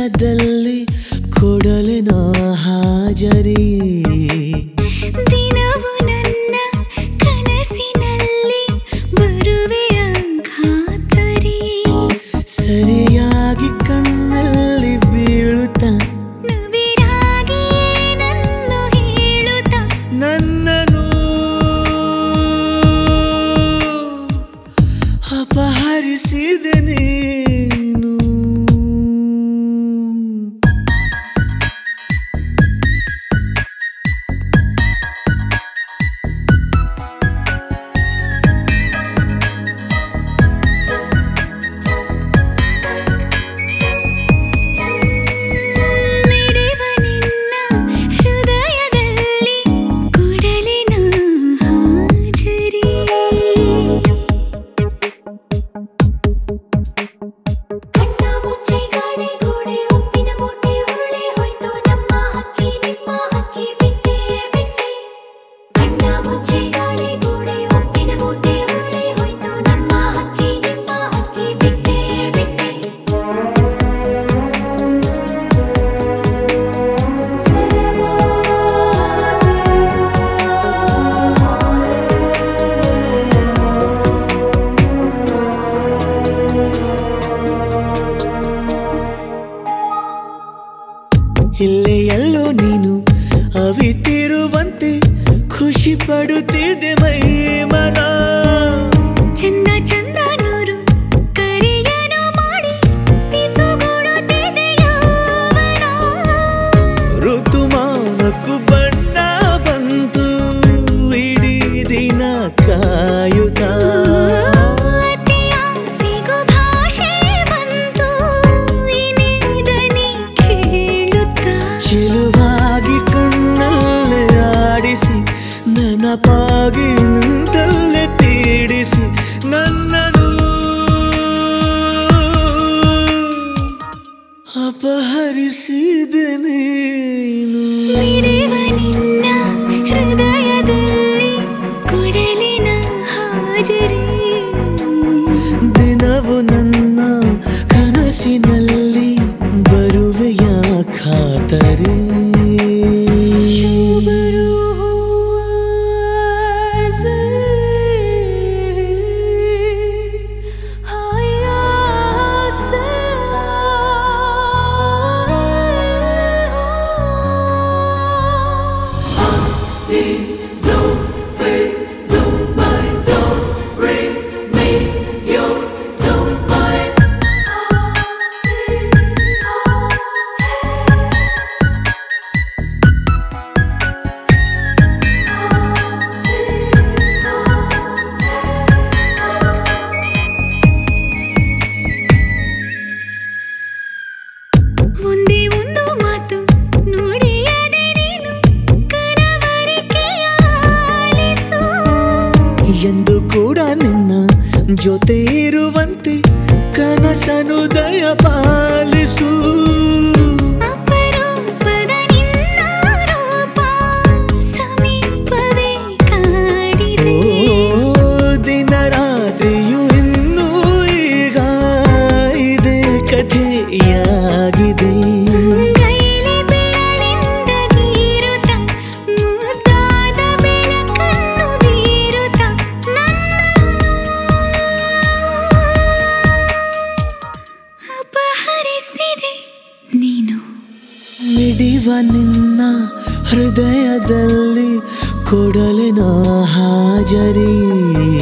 ಹೃದಯದಲ್ಲಿ ಕೊಡಲಿನ ಹಾಜರಿ. ದಿನವು ನನ್ನ ಕನಸಿನಲ್ಲಿ ಬರುವೆಯ ಖಾತರಿ. ಸರಿಯಾಗಿ ಕಣ್ಣಲ್ಲಿ ಬೀಳುತ್ತ ನವಿರಾಗಿ ಏನನ್ನು ಹೇಳುತ್ತ ನನ್ನನ್ನು ಅಪಹರಿಸಿದೆ ನೀನು. ಮಿಡಿವ ನಿನ್ನ ಹೃದಯದಲ್ಲಿ ಕೊಡಲಿನ ಹಾಜರಿ. ಕಣ್ಣ ಮುಚ್ಚಿ ಗಾಡಿ ಗೋಡೆ ಉಪ್ಪಿನ ಮೂಟೆ ಉರುಳಿ ಹೋಯ್ತು ನಮ್ಮ ಹಕ್ಕಿ ನಿಮ್ಮ ಹಕ್ಕಿ ಬಿಟ್ಟೆ ಬಿಟ್ಟೆ. ಕಣ್ಣ ಮುಚ್ಚಿ ಗಾಡಿ ಗೋಡೆ ಉಪ್ಪಿನ ಮೂಟೆ ಉರುಳಿ ಹೋಯ್ತು ನಮ್ಮ ಹಕ್ಕಿ ನಿಮ್ಮ ಹಕ್ಕಿ ಬಿಟ್ಟೆ ಬಿಟ್ಟೆ. ಇಲ್ಲೇ ಎಲ್ಲೋ ನೀನು ಅವಿತಿರುವಂತೆ ಖುಷಿ ಪಡುತ್ತಿದೆ ಮೈ ಮನ. ಚಂದ ಚಂದ ನೂರು ಕರೆಯನು ಮಾಡಿ ಪಿಸುಗೊಡುತ್ತಿದೆ ಯೌವನ. ಋತುಮಾನಕ್ಕೂ ಬಣ್ಣ ಬಂತು ಇಡೀ ದಿನ ಕಾಯುತ್ತ. ಅತಿಯ ಸಿಗು ಭಾಷೆ ಬಂತು ಇನಿದನಿ ಕೇಳುತ್ತ. ಚೆಲುವಾಗಿ ಕಣ್ಣಲ್ಲೇ ಆಡಿಸಿ ನೆನಪಾಗಿ ನಿಂತಲ್ಲೇ ಪೀಡಿಸಿ ನನ್ನನ್ನು ಅಪಹರಿಸಿದೆ ನೀನು. ಮಿಡಿವ ನಿನ್ನ ಹೃದಯದಲ್ಲಿ ಕೊಡಲಿನ ಹಾಜರಿ. ದಿನವು ನನ್ನ ಕನಸಿನಲ್ಲಿ ಬರುವೆಯ ಖಾತರಿ. ಶುಭರು ಒಂದೇ ಒಂದು ಮಾತು ನುಡಿಯದೆ ನೀನು ಕನವರಿಕೆಯ ಆಲಿಸು. ಎಂದು ಕೂಡ ನಿನ್ನ ಜೊತೆ ಇರುವಂತೆ ಕನಸನು ದಯ ಪಾಲಿಸು. ಅಪರೂಪದ ನಿನ್ನ ರೂಪ ಸಮೀಪವೇ ಕಾಡಿದೆ. ದಿನ ರಾತ್ರಿಯು ಇನ್ನೂ ಈಗ ಇದೇ ಕಥೆಯಾಗಿದೆ. ಕೈಲಿ ಬೆರಳಿಂದ ಗೀರುತ್ತ ಮುದ್ದಾದ ಬೆಳಕನ್ನು ಬೀರುತ್ತ ನನ್ನನ್ನು ಅಪಹರಿಸಿದೆ ನೀನು. ಮಿಡಿವ ನಿನ್ನ ಹೃದಯದಲ್ಲಿ ಕೊಡಲಿನ ಹಾಜರಿ.